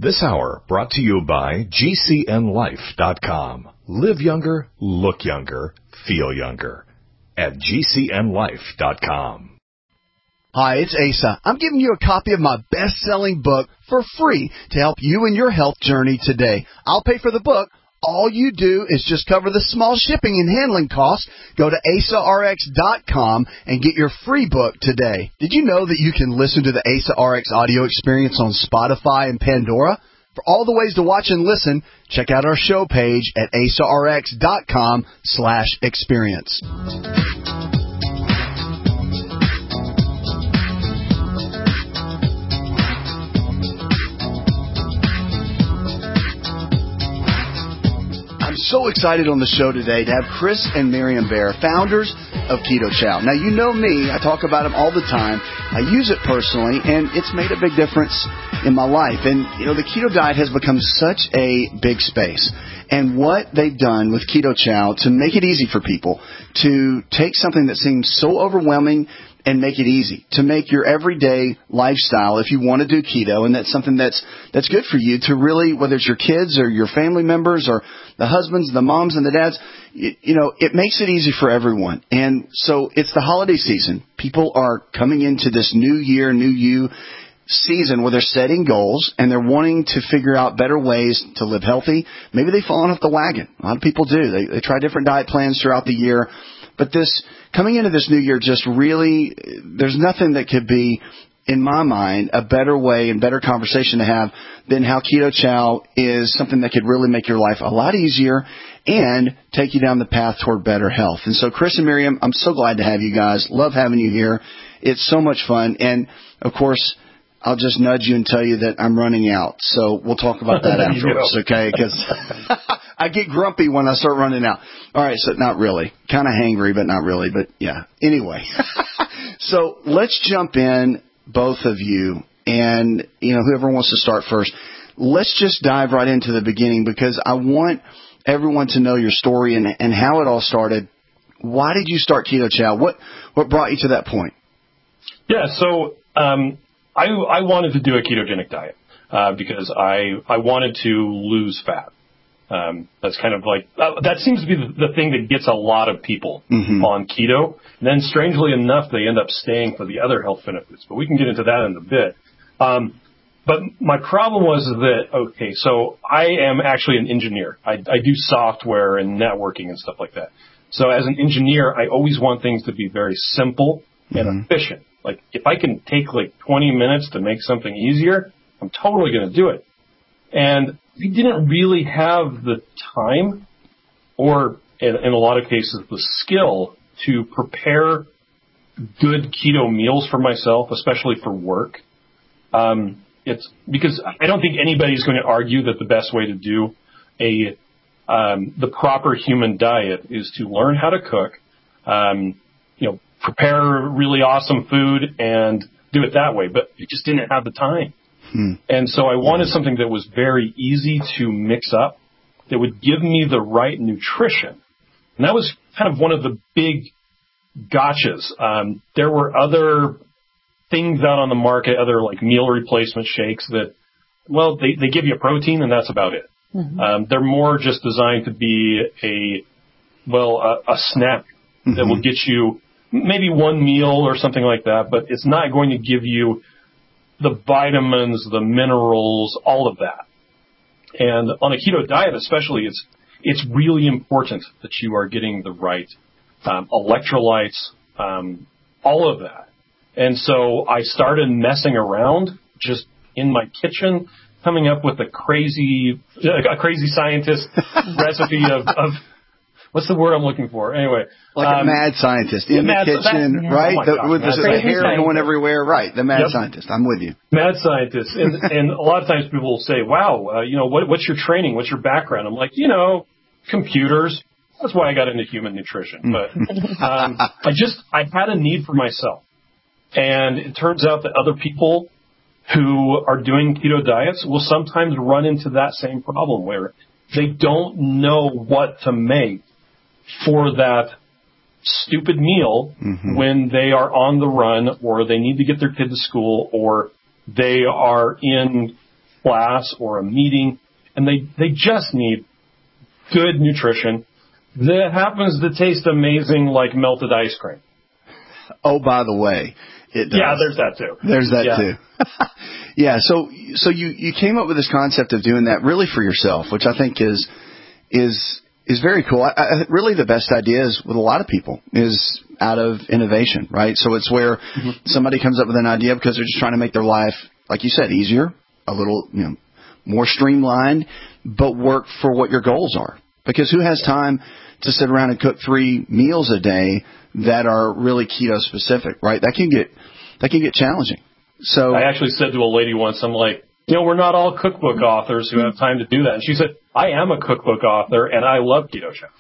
This hour brought to you by GCNLife.com. Live younger, look younger, feel younger at GCNLife.com. Hi, it's Asa. I'm giving you a copy of my best-selling book for free to help you in your health journey today. I'll pay for the book. All you do is just cover the small shipping and handling costs. Go to AsaRx.com and get your free book today. Did you know that you can listen to the Asa RX audio experience on Spotify and Pandora? For all the ways to watch and listen, check out our show page at AsaRx.com/experience. I'm so excited on the show today to have Chris and Miriam Bear, founders of Keto Chow. Now, you know me. I talk about them all the time. I use it personally, and it's made a big difference in my life. And, you know, the keto diet has become such a big space. And what they've done with Keto Chow to make it easy for people to take something that seems so overwhelming and make it easy, to make your everyday lifestyle, if you want to do keto, and that's something that's good for you, to really, whether it's your kids or your family members or the husbands, the moms and the dads, you know, it makes it easy for everyone. And so it's the holiday season. People are coming into this new year, new you season where they're setting goals and they're wanting to figure out better ways to live healthy. Maybe they've fallen off the wagon. A lot of people do. They try different diet plans throughout the year. But coming into this new year, just really, there's nothing that could be, in my mind, a better way and better conversation to have than how Keto Chow is something that could really make your life a lot easier and take you down the path toward better health. And so, Chris and Miriam, I'm so glad to have you guys. Love having you here. It's so much fun. And, of course, I'll just nudge you and tell you that I'm running out. So we'll talk about that afterwards, okay? Because I get grumpy when I start running out. All right, so not really. Kind of hangry, but not really. But, yeah. Anyway, so let's jump in, both of you, and, you know, whoever wants to start first. Let's just dive right into the beginning because I want everyone to know your story and how it all started. Why did you start Keto Chow? What brought you to that point? Yeah, so I wanted to do a ketogenic diet because I wanted to lose fat. That's kind of like that seems to be the thing that gets a lot of people on keto. And then, strangely enough, they end up staying for the other health benefits. But we can get into that in a bit. But my problem was that, okay, so I am actually an engineer. I do software and networking and stuff like that. So as an engineer, I always want things to be very simple and efficient. Like, if I can take like 20 minutes to make something easier, I'm totally going to do it. And we didn't really have the time or, in a lot of cases, the skill to prepare good keto meals for myself, especially for work. It's because I don't think anybody's going to argue that the best way to do the proper human diet is to learn how to cook, prepare really awesome food and do it that way. But we just didn't have the time. And so I wanted something that was very easy to mix up, that would give me the right nutrition. And that was kind of one of the big gotchas. There were other things out on the market, other like meal replacement shakes that, well, they give you protein and that's about it. They're more just designed to be a snack that will get you maybe one meal or something like that, but it's not going to give you the vitamins, the minerals, all of that. And on a keto diet especially, it's really important that you are getting the right electrolytes, all of that. And so I started messing around just in my kitchen, coming up with a crazy scientist recipe of what's the word I'm looking for? Anyway. Like a mad scientist in the kitchen, right? With the hair going everywhere, right? The mad scientist. I'm with you. Mad scientist. And a lot of times people will say, wow, what's your training? What's your background? I'm like, computers. That's why I got into human nutrition. But I had a need for myself. And it turns out that other people who are doing keto diets will sometimes run into that same problem where they don't know what to make for that stupid meal when they are on the run or they need to get their kid to school or they are in class or a meeting, and they just need good nutrition that happens to taste amazing like melted ice cream. Oh, by the way, it does. Yeah, there's that too. There's that too. Yeah, so you came up with this concept of doing that really for yourself, which I think is very cool. Really the best idea is with a lot of people is out of innovation, right? So it's where somebody comes up with an idea because they're just trying to make their life, like you said, easier, a little, more streamlined, but work for what your goals are. Because who has time to sit around and cook 3 meals a day that are really keto specific, right? That can get challenging. So I actually said to a lady once, I'm like, we're not all cookbook authors who have time to do that. And she said, I am a cookbook author and I love Keto Chow.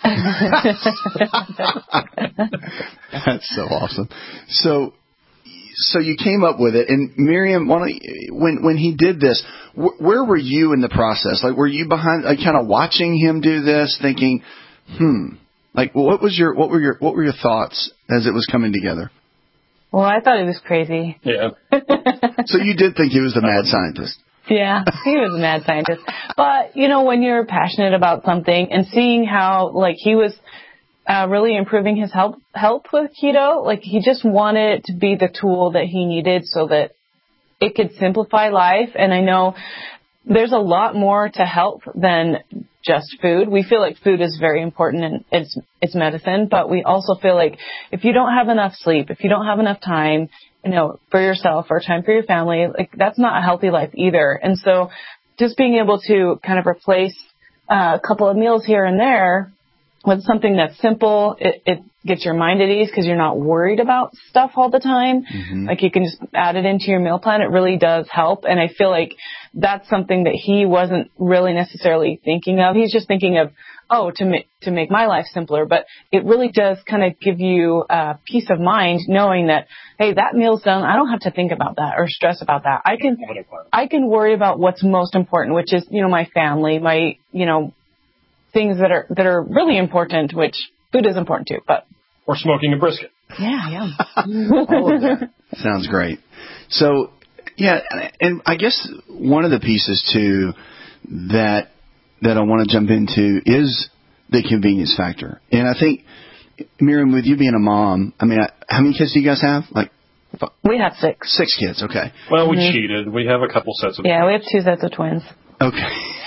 That's so awesome. So you came up with it, and Miriam, when he did this, where were you in the process? Like, were you behind, like, kind of watching him do this, thinking, like, what were your thoughts as it was coming together? Well, I thought he was crazy. Yeah. So you did think he was the mad scientist? Yeah, he was a mad scientist. But, when you're passionate about something and seeing how, like, he was really improving his health with keto, like, he just wanted it to be the tool that he needed so that it could simplify life. And I know there's a lot more to health than just food. We feel like food is very important and it's medicine, but we also feel like if you don't have enough sleep, if you don't have enough time, for yourself or time for your family, like, that's not a healthy life either. And so just being able to kind of replace a couple of meals here and there with something that's simple, it gets your mind at ease because you're not worried about stuff all the time. Mm-hmm. Like, you can just add it into your meal plan. It really does help. And I feel like that's something that he wasn't really necessarily thinking of. He's just thinking of, to make my life simpler. But it really does kind of give you peace of mind knowing that, hey, that meal's done. I don't have to think about that or stress about that. I can worry about what's most important, which is, my family, my, things that are really important, which food is important too, but. Or smoking a brisket. Yeah. All of that. Sounds great. So, yeah, and I guess one of the pieces too that I want to jump into is the convenience factor. And I think, Miriam, with you being a mom, I mean, how many kids do you guys have? Like, we have 6. 6 kids, okay. Well, we cheated. We have a couple sets of. Yeah, we have 2 sets of twins. Okay.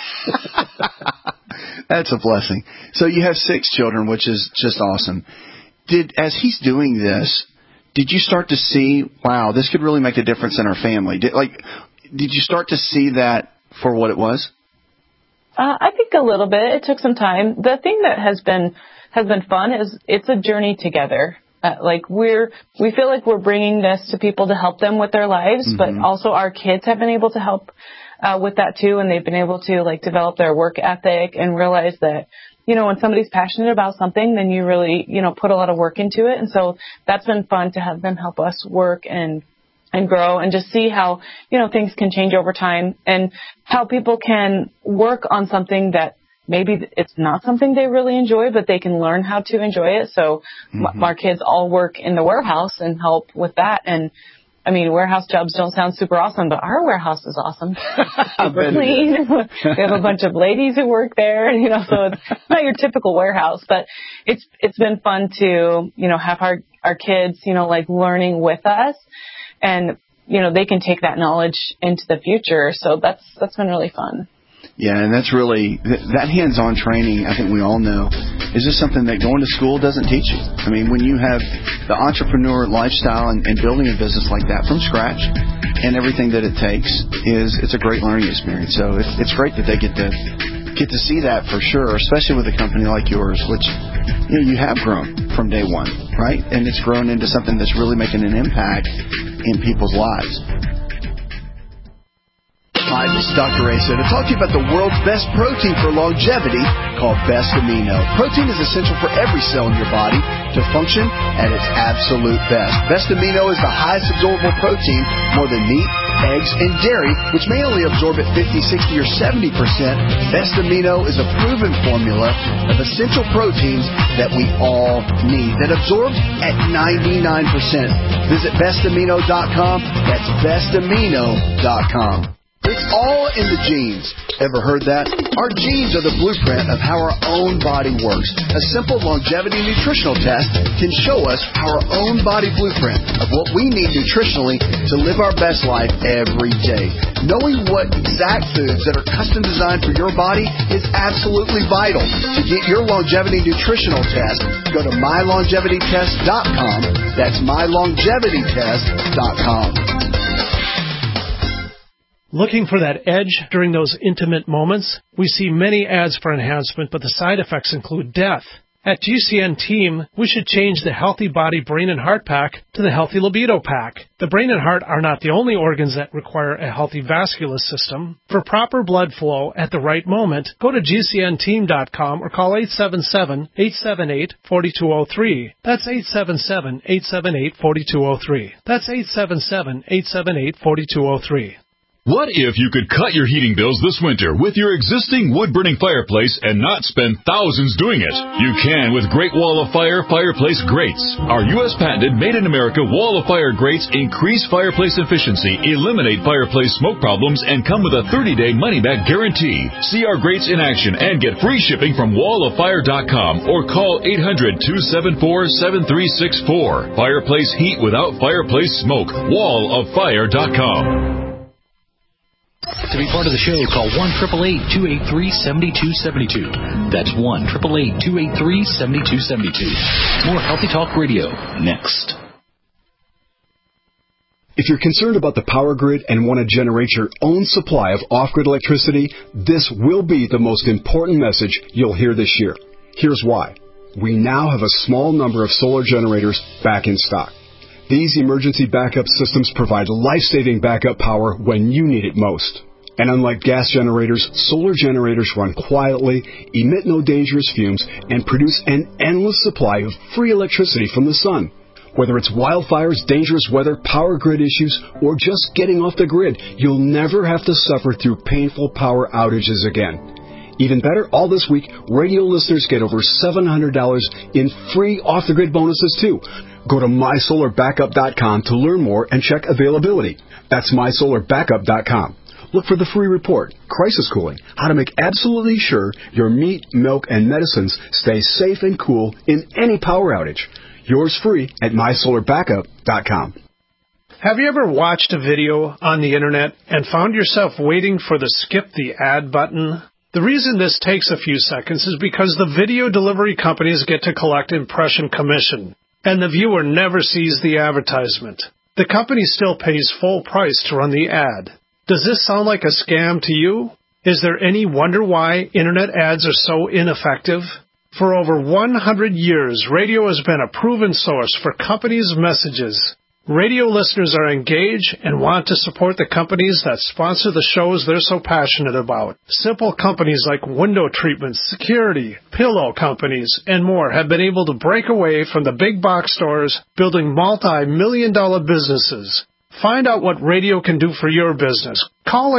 That's a blessing. So you have 6 children, which is just awesome. As he's doing this, did you start to see, wow, this could really make a difference in our family? Did you start to see that for what it was? I think a little bit. It took some time. The thing that has been fun is it's a journey together. We feel like we're bringing this to people to help them with their lives, but also our kids have been able to help with that too, and they've been able to develop their work ethic and realize that when somebody's passionate about something, then you really put a lot of work into it, and so that's been fun to have them help us work and grow and just see how things can change over time and how people can work on something that maybe it's not something they really enjoy, but they can learn how to enjoy it. So our kids all work in the warehouse and help with that. And I mean, warehouse jobs don't sound super awesome, but our warehouse is awesome. Super clean. We have a bunch of ladies who work there, so it's not your typical warehouse, but it's been fun to, have our kids, learning with us, and, they can take that knowledge into the future. So that's been really fun. Yeah, and that's really, that hands-on training, I think we all know, is just something that going to school doesn't teach you. I mean, when you have the entrepreneur lifestyle and building a business like that from scratch and everything that it takes, it's a great learning experience. So it's great that they get to see that for sure, especially with a company like yours, which you have grown from day one, right? And it's grown into something that's really making an impact in people's lives. Hi, this is Dr. Asa to talk to you about the world's best protein for longevity called Best Amino. Protein is essential for every cell in your body to function at its absolute best. Best Amino is the highest absorbable protein, more than meat, eggs, and dairy, which may only absorb at 50, 60, or 70%. Best Amino is a proven formula of essential proteins that we all need that absorbs at 99%. Visit bestamino.com. That's bestamino.com. This It's all in the genes. Ever heard that? Our genes are the blueprint of how our own body works. A simple longevity nutritional test can show us our own body blueprint of what we need nutritionally to live our best life every day. Knowing what exact foods that are custom designed for your body is absolutely vital. To get your longevity nutritional test, go to mylongevitytest.com. That's mylongevitytest.com. Looking for that edge during those intimate moments? We see many ads for enhancement, but the side effects include death. At GCN Team, we should change the Healthy Body Brain and Heart Pack to the Healthy Libido Pack. The brain and heart are not the only organs that require a healthy vascular system. For proper blood flow at the right moment, go to GCNteam.com or call 877-878-4203. That's 877-878-4203. That's 877-878-4203. What if you could cut your heating bills this winter with your existing wood-burning fireplace and not spend thousands doing it? You can with Great Wall of Fire fireplace grates. Our U.S. patented made-in-America Wall of Fire grates increase fireplace efficiency, eliminate fireplace smoke problems, and come with a 30-day money-back guarantee. See our grates in action and get free shipping from walloffire.com or call 800-274-7364. Fireplace heat without fireplace smoke. walloffire.com. To be part of the show, call 1-888-283-7272. That's 1-888-283-7272. More Healthy Talk Radio next. If you're concerned about the power grid and want to generate your own supply of off-grid electricity, this will be the most important message you'll hear this year. Here's why. We now have a small number of solar generators back in stock. These emergency backup systems provide life-saving backup power when you need it most. And unlike gas generators, solar generators run quietly, emit no dangerous fumes, and produce an endless supply of free electricity from the sun. Whether it's wildfires, dangerous weather, power grid issues, or just getting off the grid, you'll never have to suffer through painful power outages again. Even better, all this week, radio listeners get over $700 in free off-the-grid bonuses, too. Go to mysolarbackup.com to learn more and check availability. That's mysolarbackup.com. Look for the free report, Crisis Cooling, how to make absolutely sure your meat, milk, and medicines stay safe and cool in any power outage. Yours free at mysolarbackup.com. Have you ever watched a video on the internet and found yourself waiting for the skip the ad button? The reason this takes a few seconds is because the video delivery companies get to collect impression commission, and the viewer never sees the advertisement. The company still pays full price to run the ad. Does this sound like a scam to you? Is there any wonder why internet ads are so ineffective? For over 100 years, radio has been a proven source for companies' messages. Radio listeners are engaged and want to support the companies that sponsor the shows they're so passionate about. Simple companies like window treatments, security, pillow companies, and more have been able to break away from the big box stores, building multi-million-dollar businesses. Find out what radio can do for your business. Call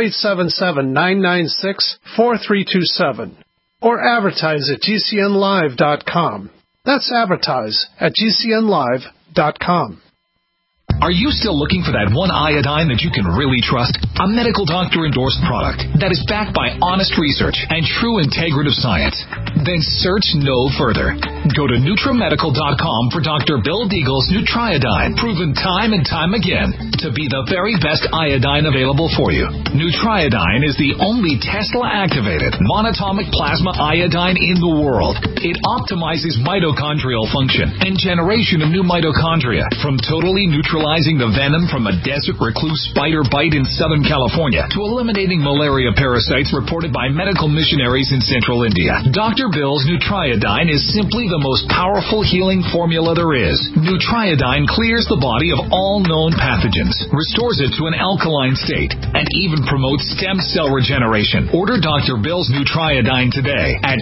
877-996-4327 or advertise at GCNlive.com. That's advertise at GCNlive.com. Are you still looking for that one iodine that you can really trust? A medical doctor-endorsed product that is backed by honest research and true integrative science? Then search no further. Go to NutriMedical.com for Dr. Bill Deagle's Nutriodine, proven time and time again to be the very best iodine available for you. Nutriodine is the only Tesla-activated monatomic plasma iodine in the world. It optimizes mitochondrial function and generation of new mitochondria from totally neutralizing the venom from a desert recluse spider bite in Southern California to eliminating malaria parasites reported by medical missionaries in central India. Dr. Bill's Nutriodine is simply the most powerful healing formula there is. Nutriodine clears the body of all known pathogens, restores it to an alkaline state, and even promotes stem cell regeneration. Order Dr. Bill's Nutriodine today at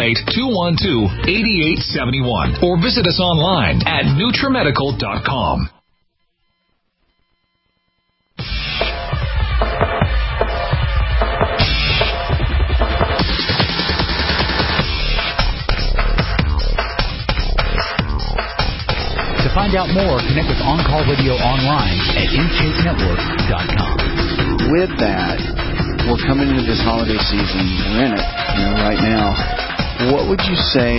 888-212-8871 or visit us online at NutriMedical.com. To find out more, connect with On Call Radio online at InShapeNetwork.com. With that, we're coming into this holiday season. We're in it, right now. What would you say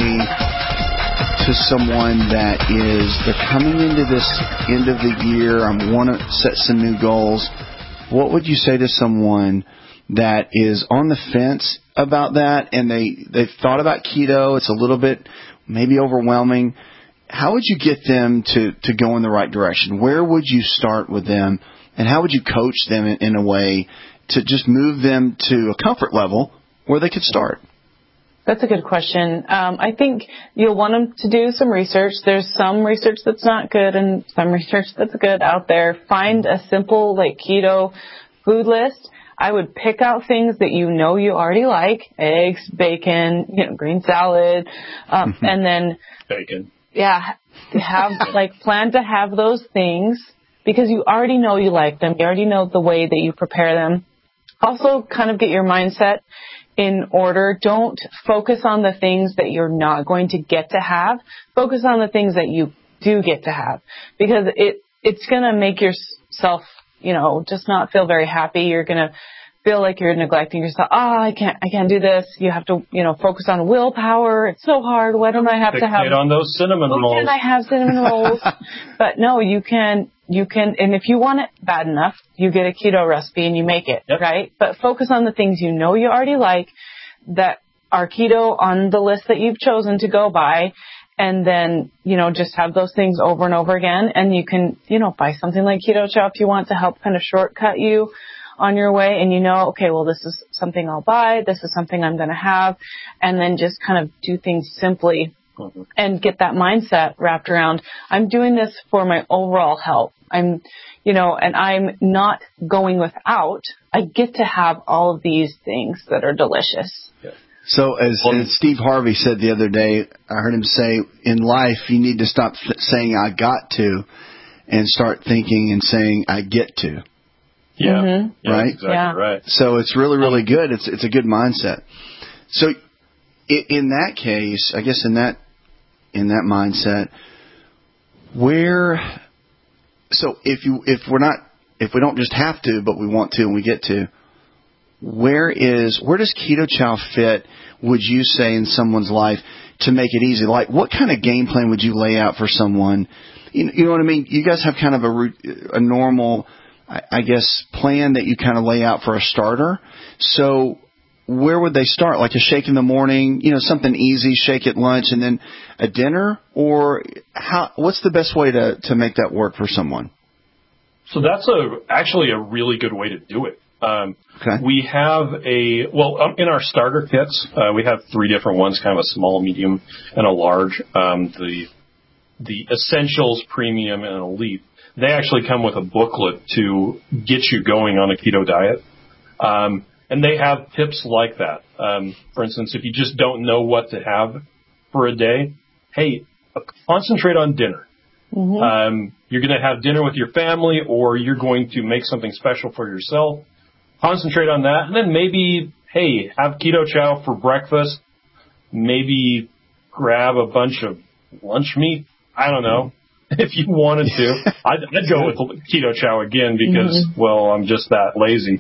to someone that they're coming into this end of the year, I want to set some new goals? What would you say to someone that is on the fence about that and they've thought about keto, it's a little bit maybe overwhelming? How would you get them to go in the right direction? Where would you start with them, and how would you coach them in a way to just move them to a comfort level where they could start? That's a good question. I think you'll want them to do some research. There's some research that's not good and some research that's good out there. Find a simple, keto food list. I would pick out things that you already like: eggs, bacon, green salad, and then bacon. Yeah, plan to have those things because you already know you like them. You already know the way that you prepare them. Also, kind of get your mindset in order. Don't focus on the things that you're not going to get to have. Focus on the things that you do get to have, because it's going to make yourself, just not feel very happy. You're going to feel like you're neglecting yourself. I can't do this. You have to, focus on willpower. It's so hard. Why don't I have to have on those cinnamon rolls? Can I have cinnamon rolls? But no, you can, and if you want it bad enough, you get a keto recipe and you make it, right? But focus on the things you already like that are keto on the list that you've chosen to go by. And then, just have those things over and over again. And you can, buy something like Keto Chow if you want to help kind of shortcut you on your way. And okay, well, this is something I'll buy. This is something I'm going to have. And then just kind of do things simply and get that mindset wrapped around, I'm doing this for my overall health. And I'm not going without. I get to have all of these things that are delicious. Yeah. So as Steve Harvey said the other day, I heard him say, in life, you need to stop saying I got to and start thinking and saying I get to. Yeah. Mm-hmm. Yeah, right? Exactly right. So it's really, really good. It's a good mindset. So in that case, I guess in that mindset, if we don't just have to, but we want to and we get to, where does Keto Chow fit, would you say, in someone's life to make it easy? Like, what kind of game plan would you lay out for someone? You know what I mean? You guys have kind of a normal, I guess, plan that you kind of lay out for a starter. So where would they start? Like a shake in the morning, something easy, shake at lunch, and then a dinner? Or what's the best way to make that work for someone? So that's actually a really good way to do it. Okay. We have in our starter kits, we have 3 different ones, kind of a small, medium, and a large. The Essentials, Premium, and Elite, they actually come with a booklet to get you going on a keto diet. And they have tips like that. For instance, if you just don't know what to have for a day, hey, concentrate on dinner. Mm-hmm. You're going to have dinner with your family, or you're going to make something special for yourself. Concentrate on that. And then maybe, hey, have Keto Chow for breakfast. Maybe grab a bunch of lunch meat. I don't know. If you wanted to, I'd go with Keto Chow again because, I'm just that lazy.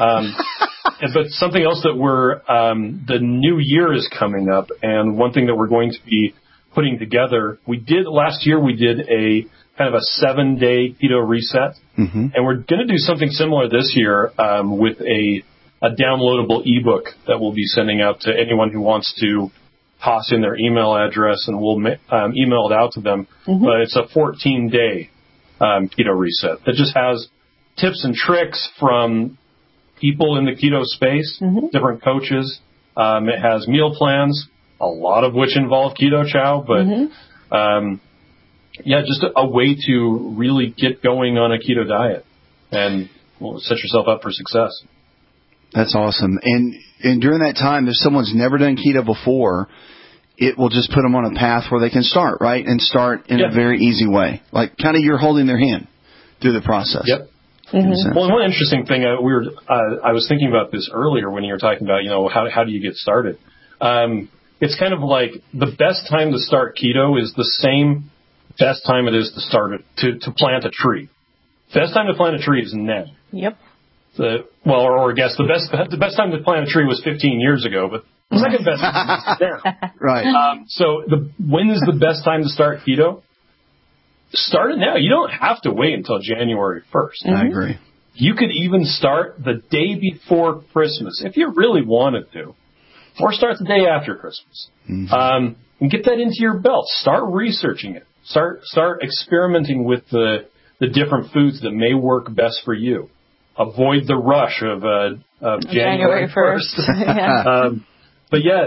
But something else that the new year is coming up, and one thing that we're going to be putting together, last year we did a kind of a 7-day keto reset, and we're going to do something similar this year with a downloadable ebook that we'll be sending out to anyone who wants to toss in their email address, and we'll email it out to them. But it's a 14-day keto reset that just has tips and tricks from people in the keto space, different coaches. It has meal plans, a lot of which involve Keto Chow, but just a way to really get going on a keto diet and set yourself up for success. That's awesome. And during that time, if someone's never done keto before, it will just put them on a path where they can start, right? And start in a very easy way. Like kind of you're holding their hand through the process. Yep. Well, one interesting thing, I was thinking about this earlier when you were talking about, how do you get started? It's kind of like the best time to start keto is the same best time it is to start to plant a tree. Best time to plant a tree is now. Yep. or I guess the best time to plant a tree was 15 years ago, but the second best time is now. Right. So when is the best time to start keto? Start it now. You don't have to wait until January 1st. I agree. You could even start the day before Christmas if you really wanted to, or start the day after Christmas. And get that into your belt. Start researching it. Start experimenting with the different foods that may work best for you. Avoid the rush of January 1st. But yeah,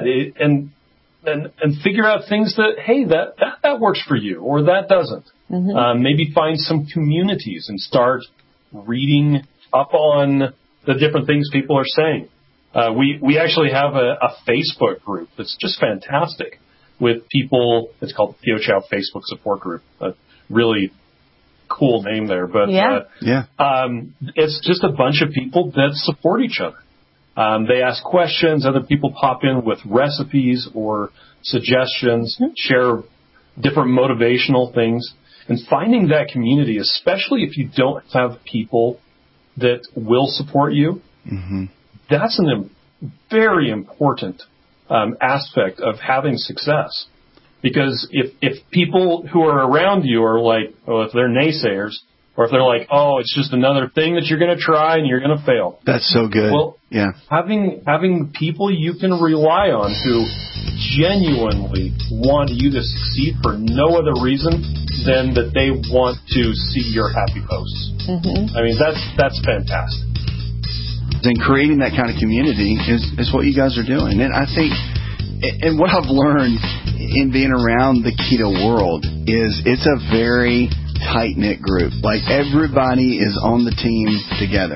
and figure out things that works for you or that doesn't. Maybe find some communities and start reading up on the different things people are saying. We actually have a Facebook group that's just fantastic with people. It's called the Keto Chow Facebook Support Group. A really cool name there, but it's just a bunch of people that support each other. They ask questions. Other people pop in with recipes or suggestions, share different motivational things. And finding that community, especially if you don't have people that will support you, that's a very important aspect of having success. Because if people who are around you are like, if they're naysayers, or if they're like, it's just another thing that you're going to try and you're going to fail. That's so good. Well, having people you can rely on who genuinely want you to succeed for no other reason than that they want to see your happy posts. I mean, that's fantastic. And creating that kind of community is what you guys are doing. And I think, and what I've learned in being around the keto world is it's a very tight-knit group. Like, everybody is on the team together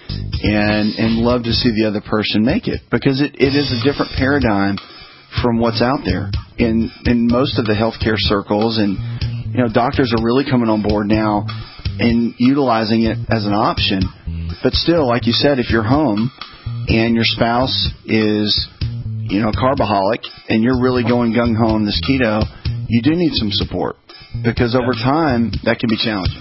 and love to see the other person make it, because it is a different paradigm from what's out there in most of the healthcare circles. And, doctors are really coming on board now and utilizing it as an option. But still, like you said, if you're home and your spouse is, a carboholic and you're really going gung-ho on this keto, you do need some support. Because over time, that can be challenging.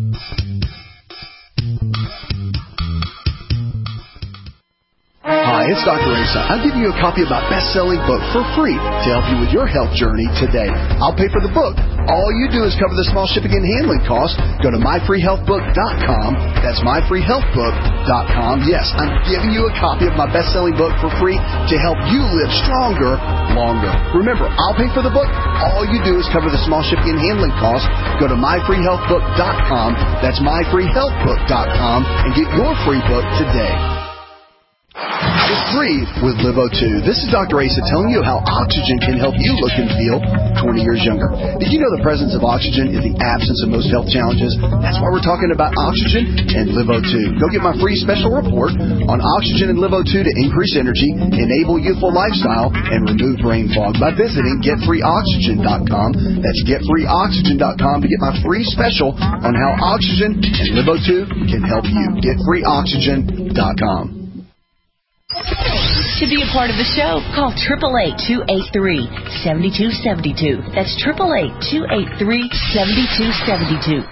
Hi, it's Dr. Asa. I'm giving you a copy of my best-selling book for free to help you with your health journey today. I'll pay for the book. All you do is cover the small shipping and handling costs. Go to myfreehealthbook.com. That's myfreehealthbook.com. Yes, I'm giving you a copy of my best-selling book for free to help you live stronger, longer. Remember, I'll pay for the book. All you do is cover the small shipping and handling costs. Go to myfreehealthbook.com. That's myfreehealthbook.com and get your free book today. It's free with LiveO2. This is Dr. Asa telling you how oxygen can help you look and feel 20 years younger. Did you know the presence of oxygen is the absence of most health challenges? That's why we're talking about oxygen and LiveO2. Go get my free special report on oxygen and LiveO2 to increase energy, enable youthful lifestyle, and remove brain fog by visiting GetFreeOxygen.com. That's GetFreeOxygen.com to get my free special on how oxygen and LiveO2 can help you. GetFreeOxygen.com. To be a part of the show, call 888-283-7272. That's 888-283-7272.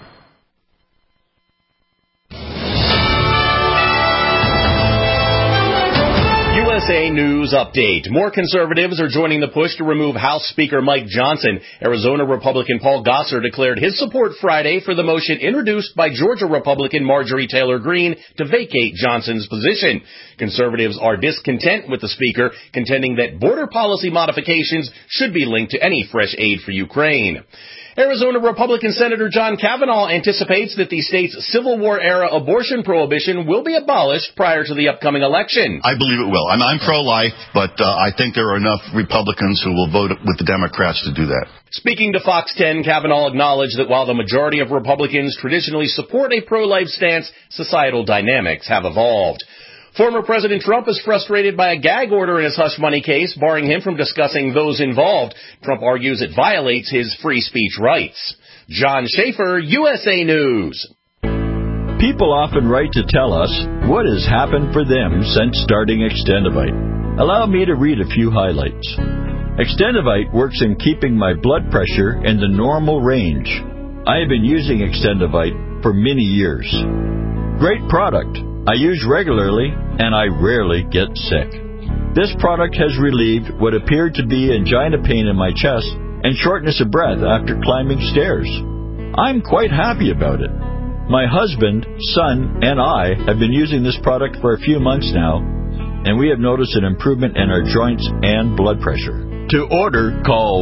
USA News Update. More conservatives are joining the push to remove House Speaker Mike Johnson. Arizona Republican Paul Gosar declared his support Friday for the motion introduced by Georgia Republican Marjorie Taylor Greene to vacate Johnson's position. Conservatives are discontent with the Speaker, contending that border policy modifications should be linked to any fresh aid for Ukraine. Arizona Republican Senator John Kavanaugh anticipates that the state's Civil War-era abortion prohibition will be abolished prior to the upcoming election. I believe it will. I'm pro-life, but I think there are enough Republicans who will vote with the Democrats to do that. Speaking to Fox 10, Kavanaugh acknowledged that while the majority of Republicans traditionally support a pro-life stance, societal dynamics have evolved. Former President Trump is frustrated by a gag order in his hush money case, barring him from discussing those involved. Trump argues it violates his free speech rights. John Schaefer, USA News. People often write to tell us what has happened for them since starting Extendivite. Allow me to read a few highlights. Extendivite works in keeping my blood pressure in the normal range. I have been using Extendivite for many years. Great product. I use regularly, and I rarely get sick. This product has relieved what appeared to be angina pain in my chest and shortness of breath after climbing stairs. I'm quite happy about it. My husband, son, and I have been using this product for a few months now, and we have noticed an improvement in our joints and blood pressure. To order, call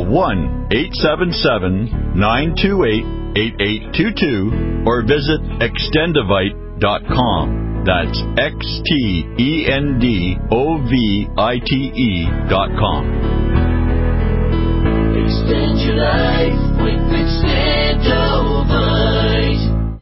1-877-928-8822 or visit extendovite.com. That's XTENDOVITE.com. Extend your life with Extendovite.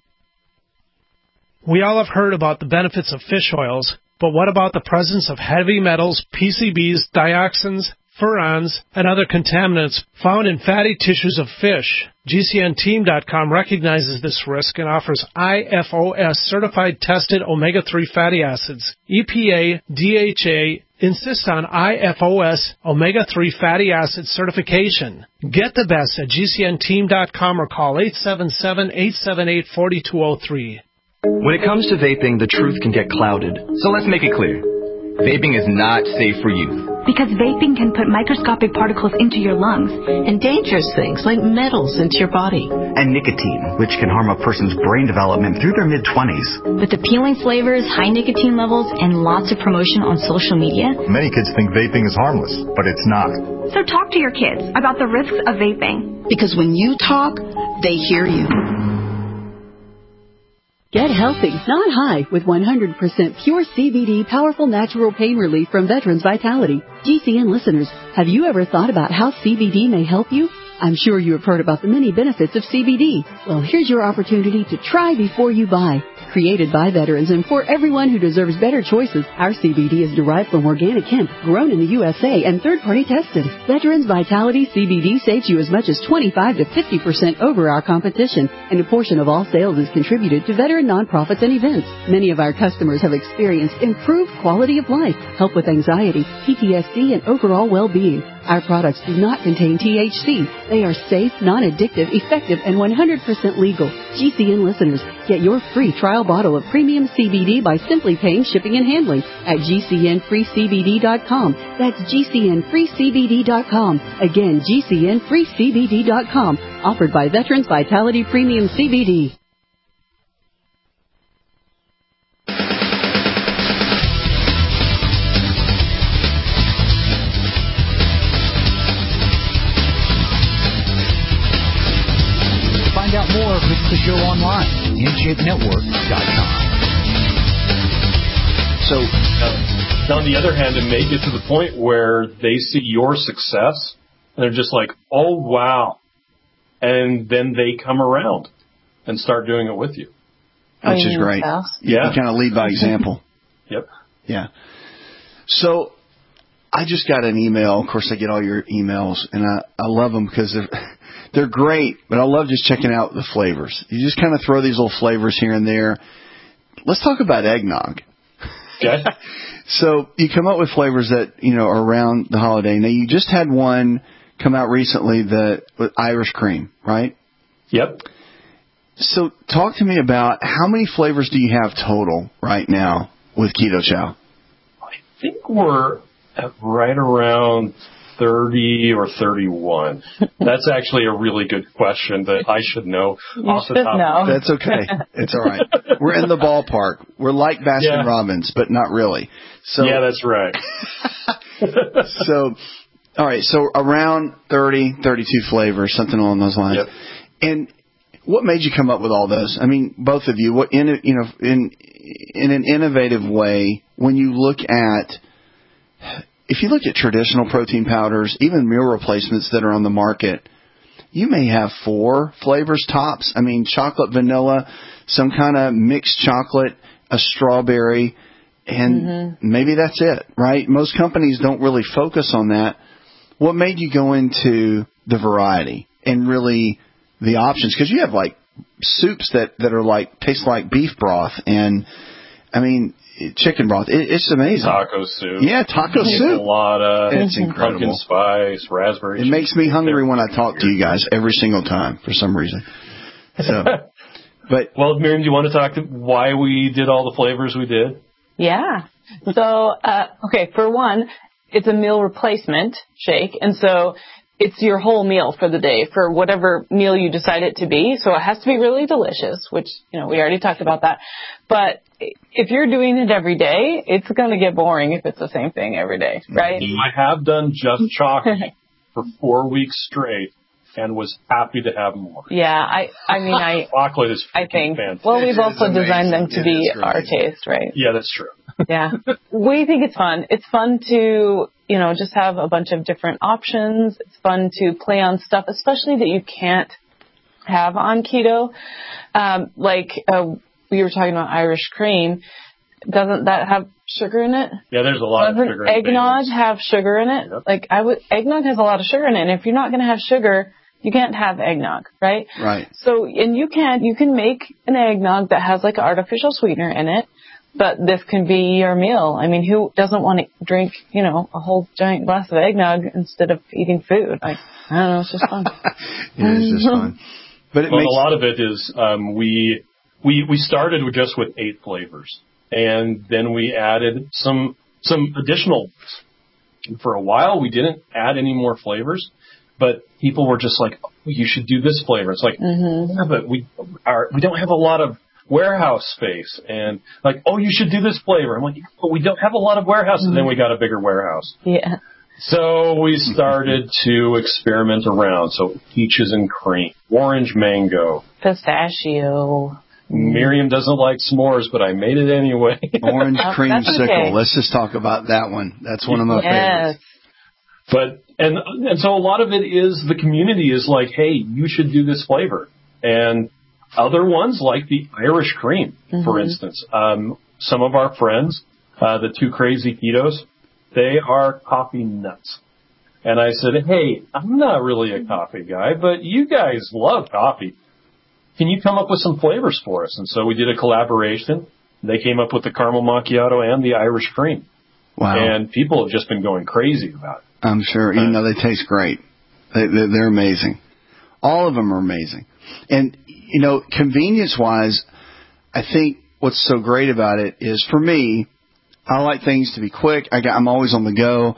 We all have heard about the benefits of fish oils, but what about the presence of heavy metals, PCBs, dioxins, furans, and other contaminants found in fatty tissues of fish? GCNteam.com recognizes this risk and offers IFOS certified tested omega-3 fatty acids. EPA, DHA insist on IFOS omega-3 fatty acid certification. Get the best at GCNteam.com or call 877-878-4203. When it comes to vaping, the truth can get clouded. So let's make it clear. Vaping is not safe for youth. Because vaping can put microscopic particles into your lungs. And dangerous things like metals into your body. And nicotine, which can harm a person's brain development through their mid-20s. With appealing flavors, high nicotine levels, and lots of promotion on social media, many kids think vaping is harmless, but it's not. So talk to your kids about the risks of vaping. Because when you talk, they hear you. Get healthy, not high, with 100% pure CBD powerful natural pain relief from Veterans Vitality. GCN listeners, have you ever thought about how CBD may help you? I'm sure you have heard about the many benefits of CBD. Well, here's your opportunity to try before you buy. Created by veterans and for everyone who deserves better choices, our CBD is derived from organic hemp, grown in the USA, and third-party tested. Veterans Vitality CBD saves you as much as 25 to 50% over our competition, and a portion of all sales is contributed to veteran nonprofits and events. Many of our customers have experienced improved quality of life, help with anxiety, PTSD, and overall well-being. Our products do not contain THC. They are safe, non-addictive, effective, and 100% legal. GCN listeners, get your free trial bottle of premium CBD by simply paying shipping and handling at GCNFreeCBD.com. That's GCNFreeCBD.com. Again, GCNFreeCBD.com. Offered by Veterans Vitality Premium CBD. Find out more, visit the show online, InShapeNetwork.com. So, on the other hand, it may get to the point where they see your success, and they're just like, oh, wow. And then they come around and start doing it with you. Which is great. Yeah. You kind of lead by example. Yep. Yeah. So, I just got an email. Of course, I get all your emails, and I love them because they're great, but I love just checking out the flavors. You just kind of throw these little flavors here and there. Let's talk about eggnog. Okay. So you come up with flavors that, are around the holiday. Now, you just had one come out recently with Irish cream, right? Yep. So talk to me about how many flavors do you have total right now with Keto Chow? I think we're at right around 30 or 31. That's actually a really good question that I should know off the top. That's okay. It's all right. We're in the ballpark. We're like Baskin Robbins, but not really. So yeah, that's right. So, all right. So around 30, 32 flavors, something along those lines. Yep. And what made you come up with all those? I mean, both of you. What in an innovative way, when you look at. If you look at traditional protein powders, even meal replacements that are on the market, you may have 4 flavors tops. I mean, chocolate, vanilla, some kind of mixed chocolate, a strawberry, and maybe that's it, right? Most companies don't really focus on that. What made you go into the variety and really the options? Because you have like soups that are like taste like beef broth, and I mean. Chicken broth. It's amazing. Taco soup. Yeah, taco soup. Enchilada. It's incredible. Pumpkin spice, raspberry. It makes me hungry when I talk to you guys every single time for some reason. So, Well, Miriam, do you want to talk to why we did all the flavors we did? Yeah. So, okay, for one, it's a meal replacement shake, and so it's your whole meal for the day, for whatever meal you decide it to be. So it has to be really delicious, which, we already talked about that. But if you're doing it every day, it's going to get boring if it's the same thing every day, right? I have done just chocolate for 4 weeks straight and was happy to have more. Yeah, chocolate is fantastic. Well, we've also designed them to be our taste, right? Yeah, that's true. Yeah. We think it's fun. It's fun to, just have a bunch of different options. It's fun to play on stuff, especially that you can't have on keto. We were talking about Irish cream. Doesn't that have sugar in it? Yeah, there's a lot of sugar in it. Doesn't eggnog have sugar in it? Yep. Eggnog has a lot of sugar in it, and if you're not going to have sugar, you can't have eggnog, right? Right. So, and you can make an eggnog that has an artificial sweetener in it, but this can be your meal. I mean, who doesn't want to drink, a whole giant glass of eggnog instead of eating food? I don't know, it's just fun. It is just fun. But a lot of it is, we started with 8 flavors, and then we added some additional ones. For a while, we didn't add any more flavors, but people were just like, oh, you should do this flavor. It's like, yeah, but we don't have a lot of warehouse space, and oh, you should do this flavor. I'm like, but we don't have a lot of warehouse, and then we got a bigger warehouse. Yeah. So we started to experiment around. So peaches and cream, orange mango, pistachio. Miriam doesn't like s'mores, but I made it anyway. Orange creamsicle. Okay. Let's just talk about that one. That's one of my favorites. But and so a lot of it is the community is like, hey, you should do this flavor. And other ones like the Irish cream, for instance. Some of our friends, the 2 Crazy Ketos, they are coffee nuts. And I said, hey, I'm not really a coffee guy, but you guys love coffee. Can you come up with some flavors for us? And so we did a collaboration. They came up with the caramel macchiato and the Irish cream. Wow. And people have just been going crazy about it. I'm sure. They taste great. They're amazing. All of them are amazing. And, convenience-wise, I think what's so great about it is, for me, I like things to be quick. I'm always on the go.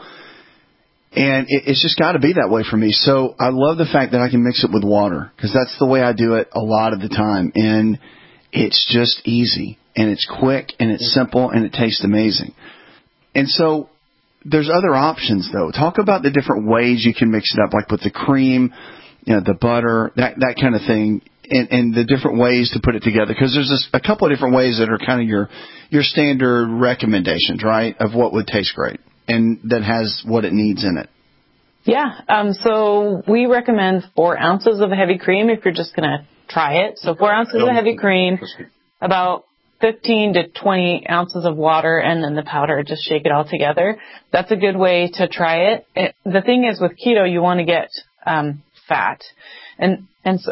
And it's just got to be that way for me. So I love the fact that I can mix it with water, because that's the way I do it a lot of the time. And it's just easy, and it's quick, and it's simple, and it tastes amazing. And so there's other options, though. Talk about the different ways you can mix it up, like with the cream, the butter, that kind of thing, and the different ways to put it together. Because there's a couple of different ways that are kind of your standard recommendations, right, of what would taste great and that has what it needs in it. Yeah. So we recommend 4 ounces of heavy cream if you're just going to try it. So 4 ounces of heavy cream, about 15 to 20 ounces of water, and then the powder. Just shake it all together. That's a good way to try it. The thing is, with keto, you want to get fat, and so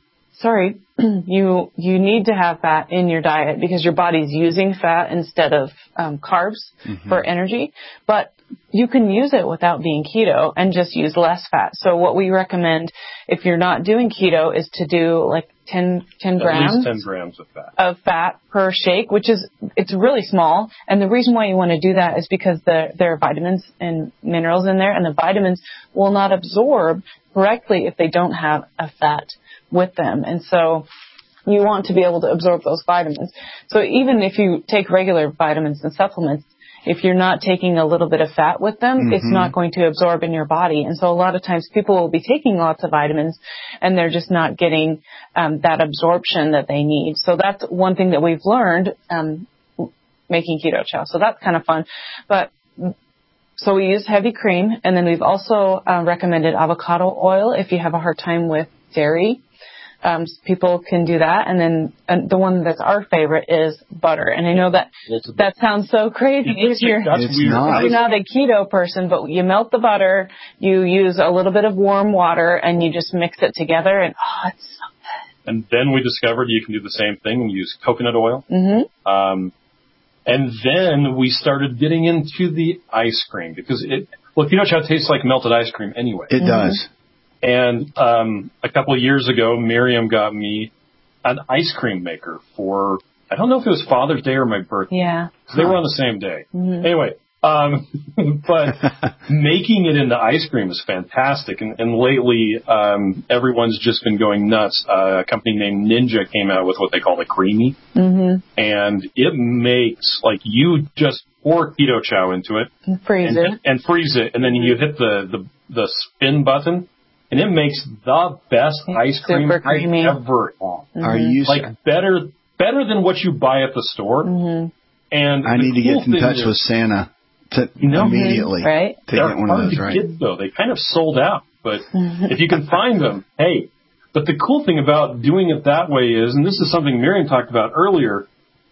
you need to have fat in your diet because your body's using fat instead of carbs for energy. But you can use it without being keto and just use less fat. So what we recommend if you're not doing keto is to do 10 grams. At least 10 grams of fat per shake, it's really small. And the reason why you want to do that is because there are vitamins and minerals in there, and the vitamins will not absorb correctly if they don't have a fat with them. And so you want to be able to absorb those vitamins. So even if you take regular vitamins and supplements, if you're not taking a little bit of fat with them, it's not going to absorb in your body. And so a lot of times people will be taking lots of vitamins and they're just not getting that absorption that they need. So that's one thing that we've learned making keto chow. So that's kind of fun. So we use heavy cream, and then we've also recommended avocado oil if you have a hard time with dairy. People can do that. And then the one that's our favorite is butter. And I know that sounds so crazy if you're not a keto person, but you melt the butter, you use a little bit of warm water, and you just mix it together, and it's so good. And then we discovered you can do the same thing and use coconut oil. And then we started getting into the ice cream because keto chow tastes like melted ice cream anyway. It does. And a couple of years ago, Miriam got me an ice cream maker for, I don't know if it was Father's Day or my birthday. Yeah. They were on the same day. Mm-hmm. Anyway, but making it into ice cream is fantastic. And lately, everyone's just been going nuts. A company named Ninja came out with what they call the Creamy. Mm-hmm. And it makes, like, you just pour Keto Chow into it. And freeze it. And then you hit the spin button. And it makes the best ice cream I've ever had. Are you better than what you buy at the store? Mm-hmm. And I need to get in touch with Santa immediately right? to get one of those. Right? Get, though. They kind of sold out, but if you can find them, hey. But the cool thing about doing it that way is, and this is something Miriam talked about earlier,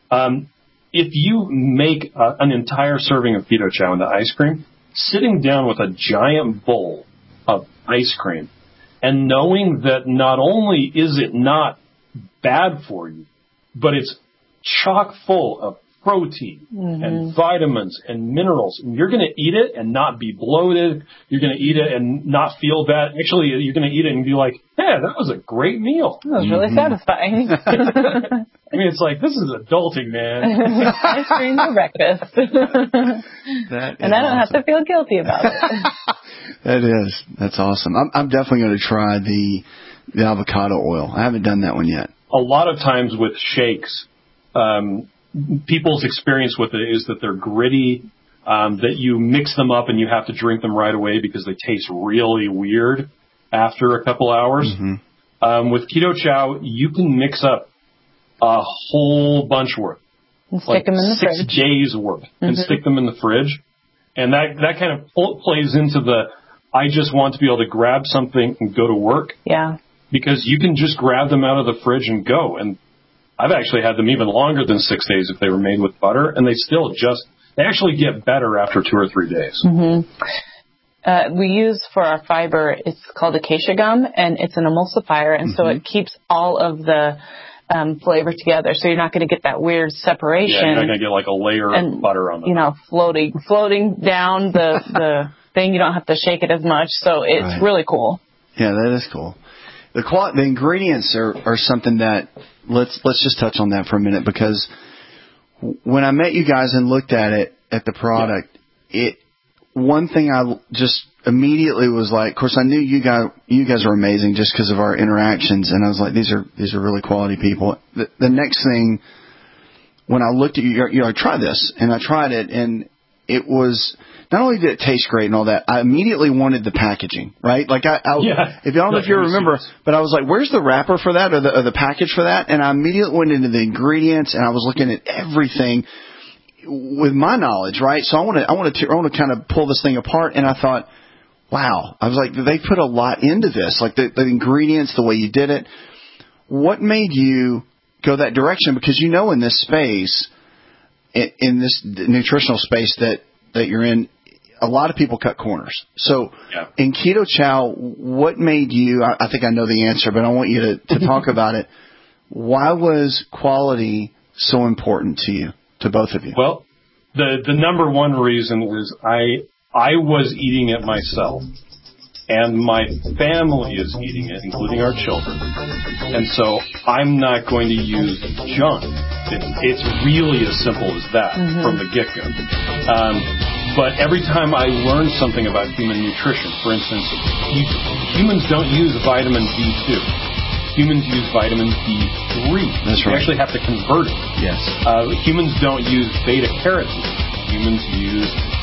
if you make an entire serving of Keto Chow into ice cream, sitting down with a giant bowl of ice cream and knowing that not only is it not bad for you, but it's chock full of protein and vitamins and minerals. And you're going to eat it and not be bloated. You're going to eat it and not feel bad. Actually, you're going to eat it and be like, hey, that was a great meal. That was really satisfying. I mean, it's like, this is adulting, man. Ice cream for breakfast. And I don't have to feel guilty about it. That's awesome. I'm definitely going to try the avocado oil. I haven't done that one yet. A lot of times with shakes, people's experience with it is that they're gritty, that you mix them up and you have to drink them right away because they taste really weird after a couple hours. Mm-hmm. With Keto Chow, you can mix up a whole bunch worth. And stick them in the 6 fridge. days worth. And stick them in the fridge. And that kind of plays into I just want to be able to grab something and go to work. Yeah. Because you can just grab them out of the fridge and go. And I've actually had them even longer than 6 days if they were made with butter, and they actually get better after 2 or 3 days. Mm-hmm. We use for our fiber, it's called acacia gum, and it's an emulsifier, and so it keeps all of the flavor together, so you're not going to get that weird separation. Yeah, you're not going to get like a layer of butter on them. Floating down the thing. You don't have to shake it as much, so it's really cool. Yeah, that is cool. The ingredients are something that let's just touch on that for a minute, because when I met you guys and looked at it, at the product, one thing I just immediately was like, of course I knew you guys are amazing just because of our interactions, and I was like, these are really quality people. The next thing, when I looked at you, I tried this, and I tried it, and it was, not only did it taste great and all that, I immediately wanted the packaging, right? Like I don't know if you remember, but I was like, where's the wrapper for that or the package for that? And I immediately went into the ingredients and I was looking at everything with my knowledge, right? So I want to kind of pull this thing apart, and I thought, wow, I was like, they put a lot into this, like the ingredients, the way you did it. What made you go that direction? Because in this space, in this nutritional space that you're in, a lot of people cut corners. So in Keto Chow, what made you, I think I know the answer, but I want you to talk about it. Why was quality so important to you, to both of you? Well, the number one reason is I was eating it myself, and my family is eating it, including our children. And so I'm not going to use junk. It's really as simple as that from the get-go. But every time I learn something about human nutrition, for instance, humans don't use vitamin B2. Humans use vitamin D3. That's right. We actually have to convert it. Yes. Humans don't use beta-carotene. Humans use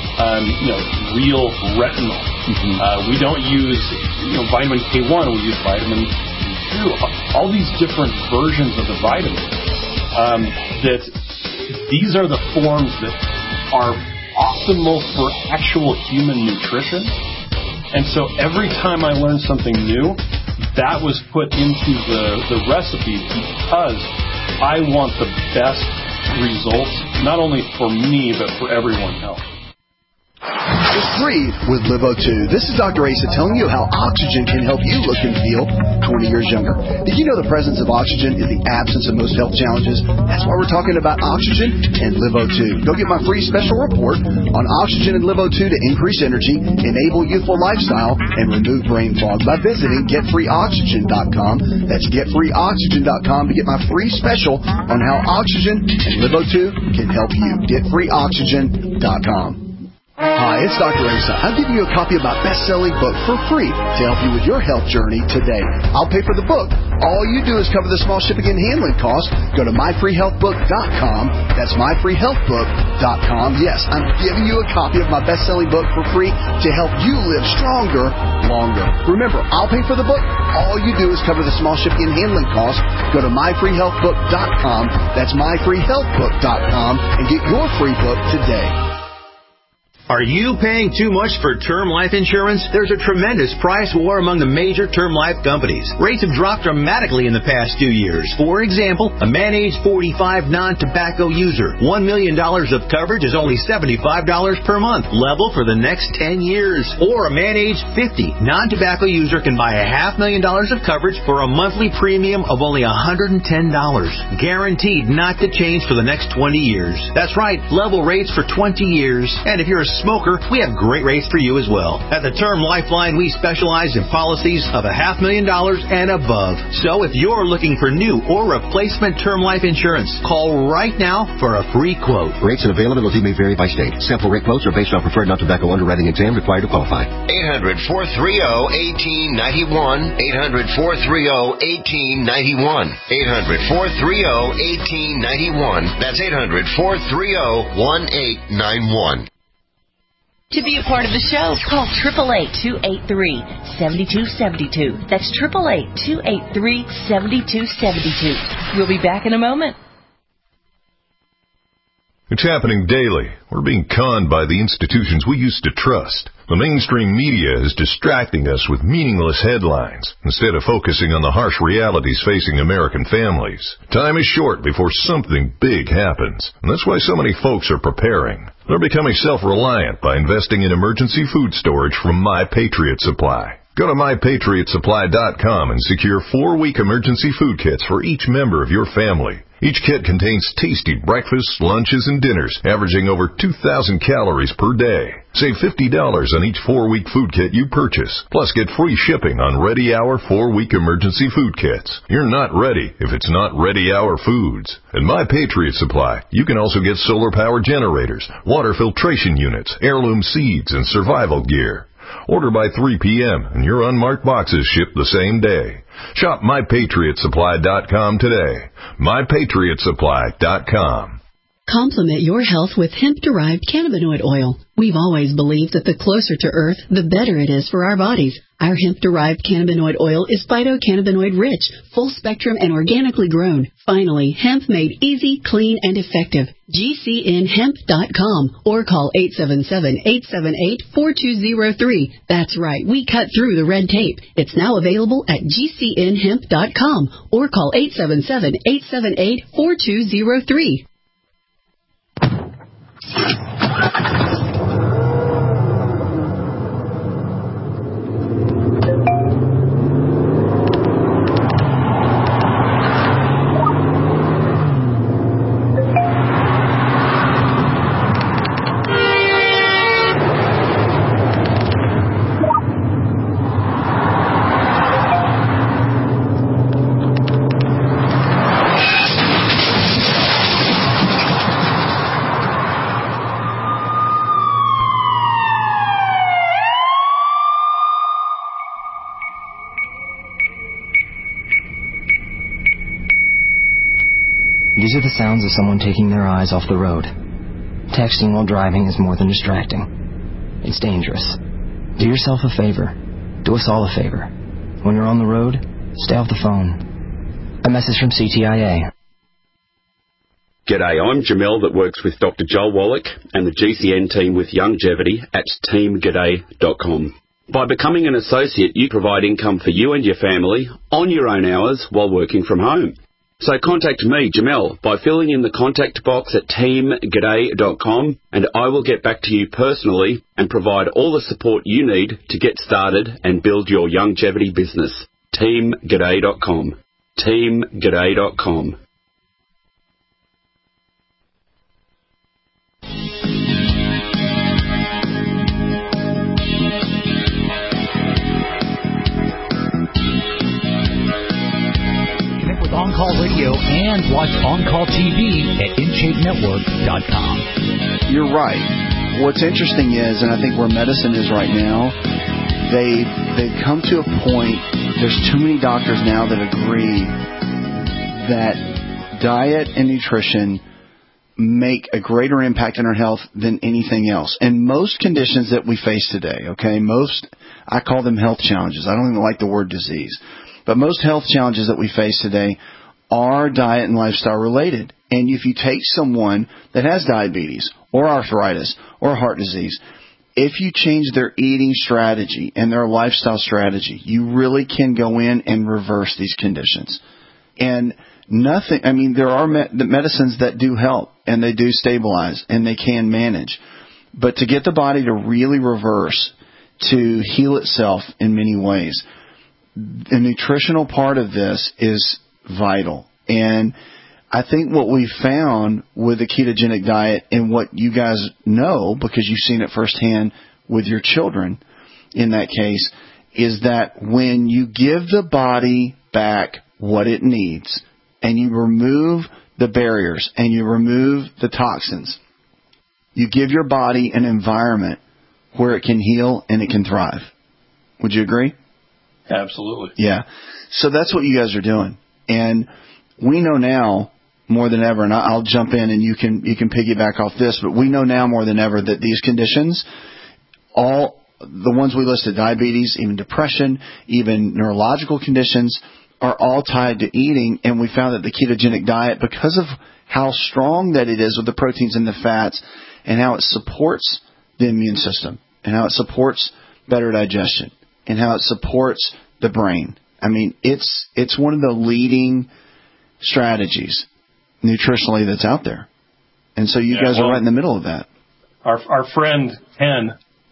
real retinol. We don't use vitamin K1. We use vitamin B2. All these different versions of the vitamins. That these are the forms that are optimal for actual human nutrition. And so every time I learned something new, that was put into the recipe because I want the best results, not only for me, but for everyone else. is free with LiveO2. This is Dr. Asa telling you how oxygen can help you look and feel 20 years younger. Did you know the presence of oxygen is the absence of most health challenges? That's why we're talking about oxygen and LiveO2. Go get my free special report on oxygen and LiveO2 to increase energy, enable youthful lifestyle, and remove brain fog by visiting GetFreeOxygen.com. That's GetFreeOxygen.com to get my free special on how oxygen and LiveO2 can help you. GetFreeOxygen.com. Hi, it's Dr. Asa. I'm giving you a copy of my best-selling book for free to help you with your health journey today. I'll pay for the book. All you do is cover the small shipping and handling costs. Go to myfreehealthbook.com. That's myfreehealthbook.com. Yes, I'm giving you a copy of my best-selling book for free to help you live stronger, longer. Remember, I'll pay for the book. All you do is cover the small shipping and handling costs. Go to myfreehealthbook.com. That's myfreehealthbook.com and get your free book today. Are you paying too much for term life insurance? There's a tremendous price war among the major term life companies. Rates have dropped dramatically in the past 2 years. For example, a man age 45 non-tobacco user, $1 million of coverage is only $75 per month, level for the next 10 years. Or a man age 50 non-tobacco user can buy $500,000 of coverage for a monthly premium of only $110, guaranteed not to change for the next 20 years. That's right, level rates for 20 years. And if you're a smoker, we have great rates for you as well. At the Term Lifeline, we specialize in policies of $500,000 and above. So if you're looking for new or replacement term life insurance, call right now for a free quote. Rates and availability may vary by state. Sample rate quotes are based on preferred non-tobacco underwriting exam required to qualify. 800-430-1891. 800-430-1891. 800-430-1891. That's 800-430-1891. To be a part of the show, call 888-283-7272. That's 888-283-7272. We'll be back in a moment. It's happening daily. We're being conned by the institutions we used to trust. The mainstream media is distracting us with meaningless headlines instead of focusing on the harsh realities facing American families. Time is short before something big happens, and that's why so many folks are preparing. They're becoming self-reliant by investing in emergency food storage from My Patriot Supply. Go to MyPatriotSupply.com and secure 4-week emergency food kits for each member of your family. Each kit contains tasty breakfasts, lunches, and dinners, averaging over 2,000 calories per day. Save $50 on each 4-week food kit you purchase. Plus, get free shipping on Ready Hour 4-week emergency food kits. You're not ready if it's not Ready Hour foods. At My Patriot Supply, you can also get solar power generators, water filtration units, heirloom seeds, and survival gear. Order by 3 p.m. and your unmarked boxes ship the same day. Shop MyPatriotSupply.com today. MyPatriotSupply.com. Complement your health with hemp-derived cannabinoid oil. We've always believed that the closer to Earth, the better it is for our bodies. Our hemp-derived cannabinoid oil is phytocannabinoid-rich, full-spectrum, and organically grown. Finally, hemp made easy, clean, and effective. GCNHemp.com or call 877-878-4203. That's right, we cut through the red tape. It's now available at GCNHemp.com or call 877-878-4203. These are the sounds of someone taking their eyes off the road. Texting while driving is more than distracting. It's dangerous. Do yourself a favor. Do us all a favor. When you're on the road, stay off the phone. A message from CTIA. G'day, I'm Jamel that works with Dr. Joel Wallach and the GCN team with Longevity at teamg'day.com. By becoming an associate, you provide income for you and your family on your own hours while working from home. So contact me, Jamel, by filling in the contact box at teamg'day.com, and I will get back to you personally and provide all the support you need to get started and build your longevity business. teamg'day.com. teamg'day.com. On Call Radio and watch On Call TV at InShapeNetwork.com. You're right. What's interesting is, and I think where medicine is right now, they've come to a point, there's too many doctors now that agree that diet and nutrition make a greater impact on our health than anything else. And most conditions that we face today, okay, I call them health challenges. I don't even like the word disease. But most health challenges that we face today are diet and lifestyle related. And if you take someone that has diabetes or arthritis or heart disease, if you change their eating strategy and their lifestyle strategy, you really can go in and reverse these conditions. And there are medicines that do help and they do stabilize and they can manage. But to get the body to really reverse, to heal itself in many ways, the nutritional part of this is vital. And I think what we found with the ketogenic diet and what you guys know, because you've seen it firsthand with your children in that case, is that when you give the body back what it needs and you remove the barriers and you remove the toxins, you give your body an environment where it can heal and it can thrive. Would you agree? Absolutely. Yeah. So that's what you guys are doing. And we know now more than ever, and I'll jump in and you can piggyback off this, but we know now more than ever that these conditions, all the ones we listed, diabetes, even depression, even neurological conditions, are all tied to eating. And we found that the ketogenic diet, because of how strong that it is with the proteins and the fats and how it supports the immune system and how it supports better digestion and how it supports the brain. I mean, it's one of the leading strategies nutritionally that's out there. And so you guys are right in the middle of that. Our friend Ken,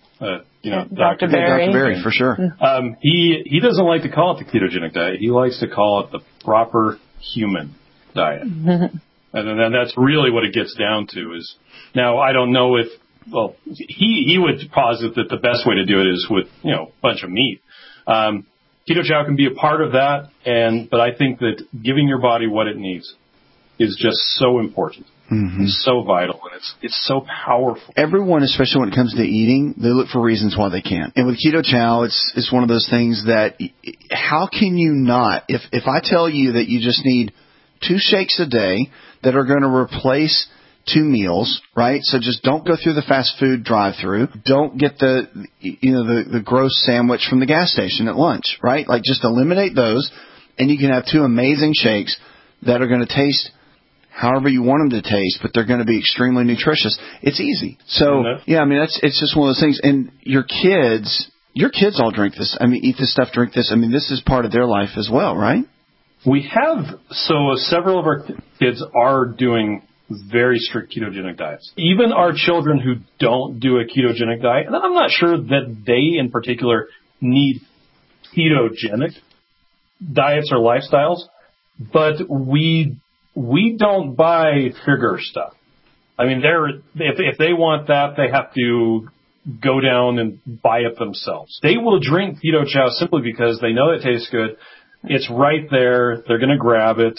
Dr. Berry. Dr. Berry, for sure. He doesn't like to call it the ketogenic diet. He likes to call it the proper human diet. And then that's really what it gets down to is, now I don't know if, well, he would posit that the best way to do it is with, a bunch of meat. Keto Chow can be a part of that, but I think that giving your body what it needs is just so important. Mm-hmm. It's so vital, and it's so powerful. Everyone, especially when it comes to eating, they look for reasons why they can't. And with Keto Chow, it's one of those things that how can you not? If I tell you that you just need 2 shakes a day that are going to replace 2 meals, right? So just don't go through the fast food drive-through. Don't get the gross sandwich from the gas station at lunch, right? Like just eliminate those, and you can have 2 amazing shakes that are going to taste however you want them to taste, but they're going to be extremely nutritious. It's easy. So it's just one of those things. And your kids all drink this. I mean, eat this stuff, drink this. I mean, this is part of their life as well, right? We have several of our kids are doing very strict ketogenic diets. Even our children who don't do a ketogenic diet, and I'm not sure that they in particular need ketogenic diets or lifestyles, but we don't buy sugar stuff. I mean, if they want that, they have to go down and buy it themselves. They will drink Keto Chow simply because they know it tastes good. It's right there. They're going to grab it.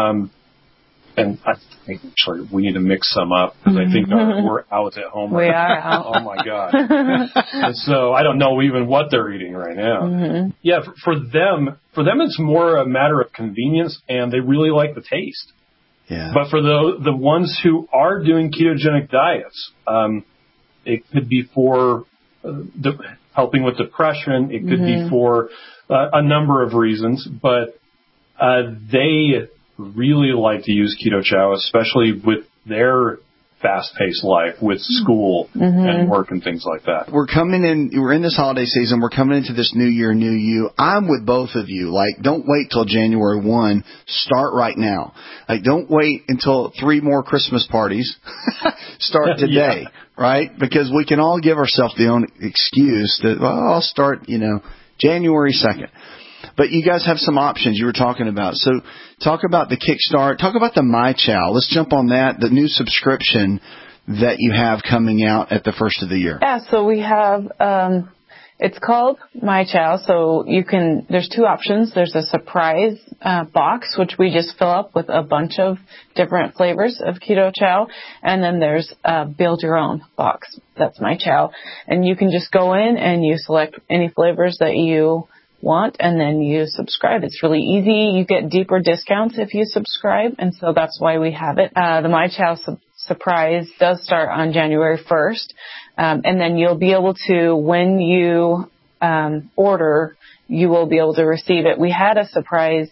And I think actually we need to mix some up because I think we're out at home. We are out. Oh my God. And so I don't know even what they're eating right now. Mm-hmm. Yeah, for them it's more a matter of convenience, and they really like the taste. Yeah. But for the ones who are doing ketogenic diets, it could be for helping with depression. It could be for a number of reasons, but they really like to use Keto Chow, especially with their fast-paced life with school and work and things like that. We're in this holiday season. We're coming into this new year, new you. I'm with both of you. Like, don't wait till January 1. Start right now. Like, don't wait until 3 more Christmas parties. Start today, right? Because we can all give ourselves the own excuse that, well, I'll start, January 2nd. But you guys have some options you were talking about. So talk about the Kickstart. Talk about the My Chow. Let's jump on that, the new subscription that you have coming out at the first of the year. Yeah, so we have, it's called My Chow. So there's 2 options. There's a surprise box, which we just fill up with a bunch of different flavors of Keto Chow. And then there's a build your own box. That's My Chow. And you can just go in and you select any flavors that you want, and then you subscribe. It's really easy. You get deeper discounts if you subscribe, and so that's why we have it. The My Chow surprise does start on January 1st, and then you'll be able to, when you order, you will be able to receive it. We had a surprise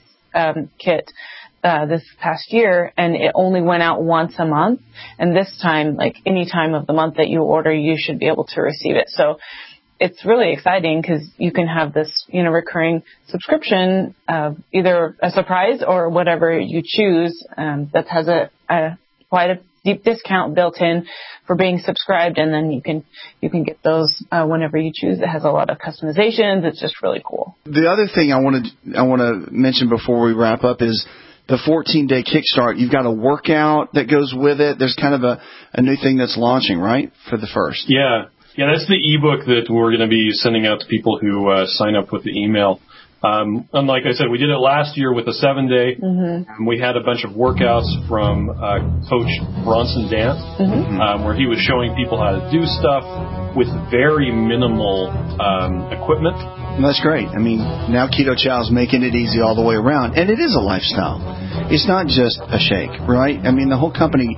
kit this past year, and it only went out once a month, and this time, like any time of the month that you order, you should be able to receive it. So it's really exciting because you can have this, recurring subscription of either a surprise or whatever you choose that has quite a deep discount built in for being subscribed, and then you can get those whenever you choose. It has a lot of customizations. It's just really cool. The other thing I want to mention before we wrap up is the 14-day Kickstart. You've got a workout that goes with it. There's kind of a new thing that's launching, right, for the first. Yeah, that's the ebook that we're going to be sending out to people who sign up with the email. And like I said, we did it last year with a 7-day, and we had a bunch of workouts from Coach Bronson Dant, where he was showing people how to do stuff with very minimal equipment. And that's great. I mean, now Keto Chow is making it easy all the way around, and it is a lifestyle. It's not just a shake, right? I mean, the whole company,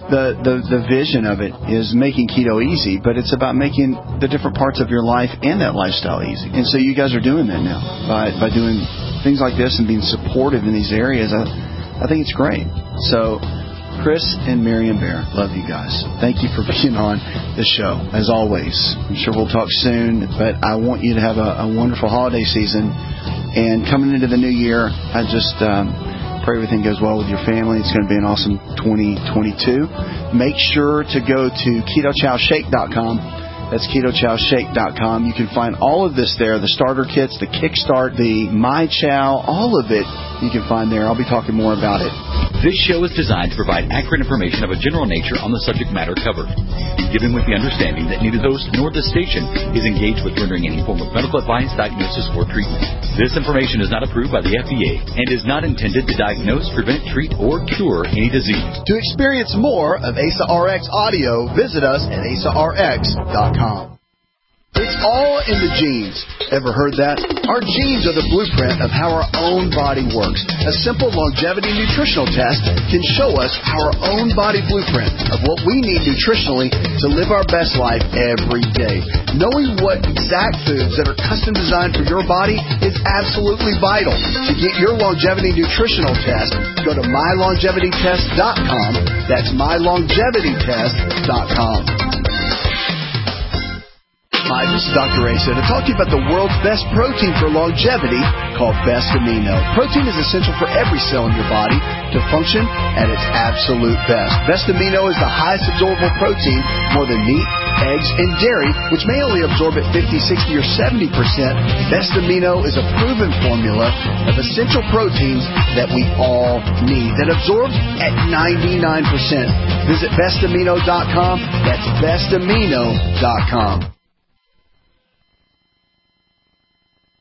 the vision of it is making keto easy, but it's about making the different parts of your life and that lifestyle easy. And so you guys are doing that now by doing things like this and being supportive in these areas. I think it's great. So Chris and Miriam Bear, love you guys. Thank you for being on the show, as always. I'm sure we'll talk soon, but I want you to have a wonderful holiday season. And coming into the new year, I just pray everything goes well with your family. It's going to be an awesome 2022. Make sure to go to KetoChowShake.com. That's KetoChowShake.com. You can find all of this there, the starter kits, the Kickstart, the My Chow, all of it you can find there. I'll be talking more about it. This show is designed to provide accurate information of a general nature on the subject matter covered, given with the understanding that neither the host nor the station is engaged with rendering any form of medical advice, diagnosis, or treatment. This information is not approved by the FDA and is not intended to diagnose, prevent, treat, or cure any disease. To experience more of Asa RX audio, visit us at asarx.com. It's all in the genes. Ever heard that? Our genes are the blueprint of how our own body works. A simple longevity nutritional test can show us our own body blueprint of what we need nutritionally to live our best life every day. Knowing what exact foods that are custom designed for your body is absolutely vital. To get your longevity nutritional test, go to mylongevitytest.com. That's mylongevitytest.com. Hi, this is Dr. Asa to talk to you about the world's best protein for longevity called Best Amino. Protein is essential for every cell in your body to function at its absolute best. Best Amino is the highest absorbable protein, more than meat, eggs, and dairy, which may only absorb at 50, 60, or 70%. Best Amino is a proven formula of essential proteins that we all need that absorbs at 99%. Visit bestamino.com. That's bestamino.com.